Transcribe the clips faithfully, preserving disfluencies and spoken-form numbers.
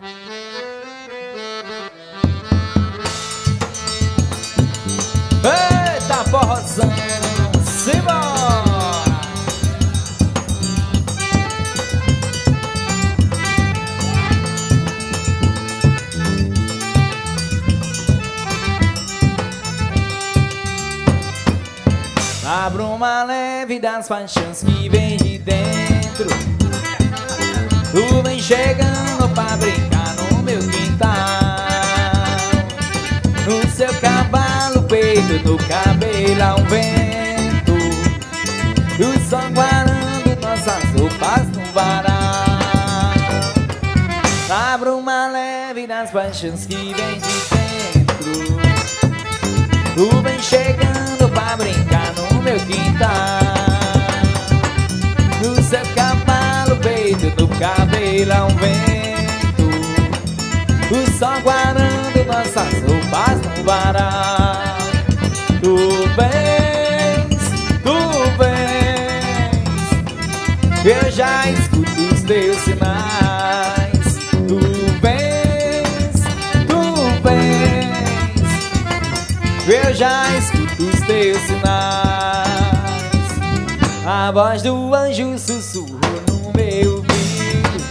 Eita, forrozão, simbora! A bruma leve das paixões que vem de dentro, tu vem chegando pra brincar no meu quintal. No seu cavalo, peito, no cabelo há um vento, o sol guarando nossas roupas no varal. A bruma leve das paixões que vem de dentro, tu vem chegando pra brincar no meu quintal. No seu cavalo, peito, no cabelo há um vento, o sol guarando nossas roupas no varal. Tu vens, tu vens, eu já escuto os teus sinais. Tu vens, tu vens, eu já escuto os teus sinais. A voz do anjo sussurrou no meu ouvido,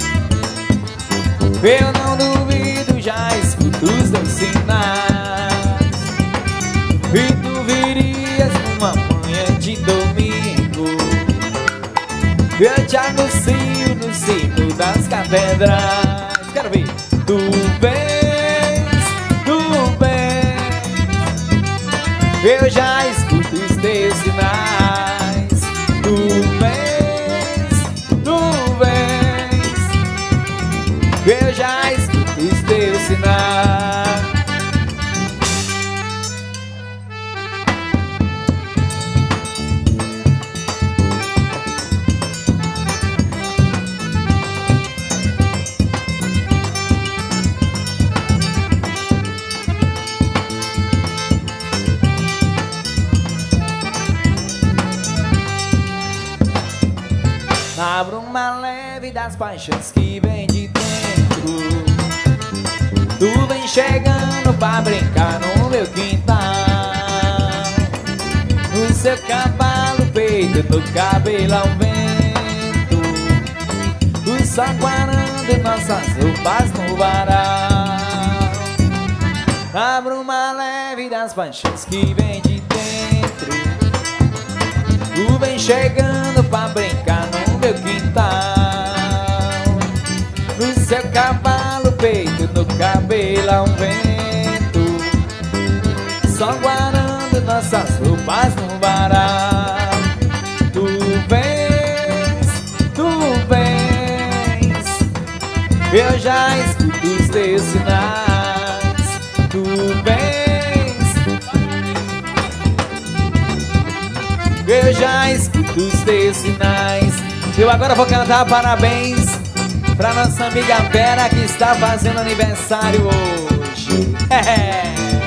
eu não duvido, já escuto os teus sinais. E tu virias numa manhã de domingo, eu te anuncio no sino das catedrais. Quero ver. Tu vens, tu vens, eu já escuto os teus sinais. Tu vens, tu vens, eu já escuto os teus sinais. A bruma leve das paixões que vem de dentro, tu vem chegando pra brincar no meu quintal. No seu cavalo, peito, no cabelo ao vento, o sol guarando nossas roupas no varal. A bruma leve das paixões que vem de dentro, tu vem chegando pra brincar no meu quintal. No seu cavalo, peito, no cabelo há um vento, só guardando nossas roupas no varal. Tu vens, tu vens, eu já escuto os teus sinais. Tu vens, eu já escuto os teus sinais. Eu agora vou cantar parabéns pra nossa amiga Vera, que está fazendo aniversário hoje. É.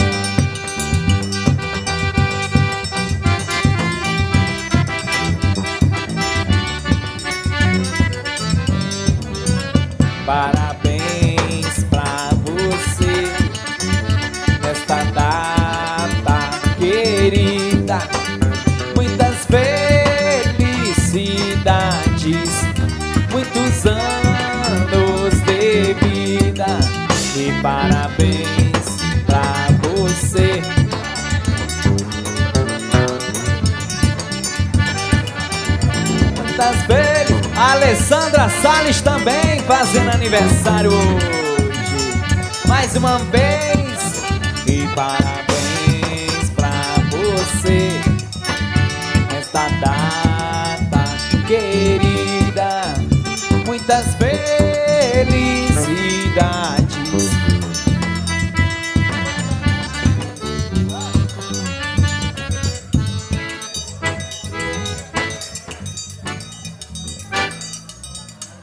Parabéns pra você nesta data querida. Muitas felicidades, muitos anos de vida. E parabéns pra você. Muitas vezes a Alessandra Salles também fazendo aniversário hoje. Mais uma vez. E parabéns